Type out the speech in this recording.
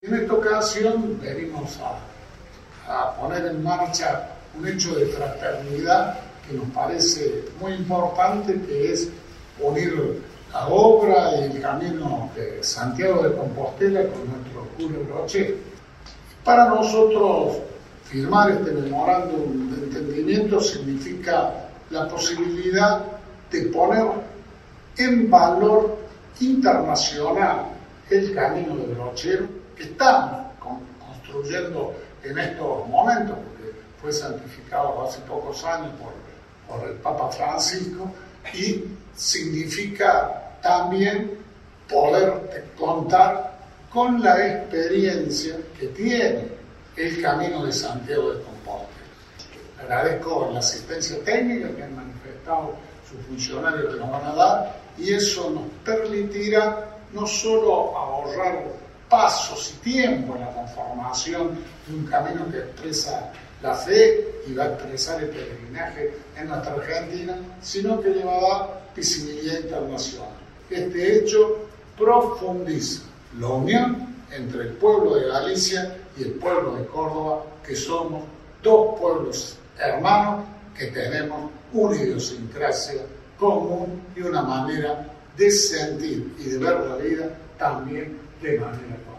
En esta ocasión venimos a poner en marcha un hecho de fraternidad que nos parece muy importante, que es unir la obra y el camino de Santiago de Compostela con nuestro cura brochero. Para nosotros, firmar este memorándum de entendimiento significa la posibilidad de poner en valor internacional el camino del brochero que estamos construyendo en estos momentos, porque fue santificado hace pocos años por el Papa Francisco, y significa también poder contar con la experiencia que tiene el Camino de Santiago de Compostela. Agradezco la asistencia técnica que han manifestado sus funcionarios que nos van a dar, y eso nos permitirá no solo ahorrar pasos y tiempo en la conformación de un camino que expresa la fe y va a expresar el peregrinaje en nuestra Argentina, sino que le va a dar visibilidad internacional. Este hecho profundiza la unión entre el pueblo de Galicia y el pueblo de Córdoba, que somos dos pueblos hermanos que tenemos una idiosincrasia común y una manera de sentir y de ver la vida también de manera común.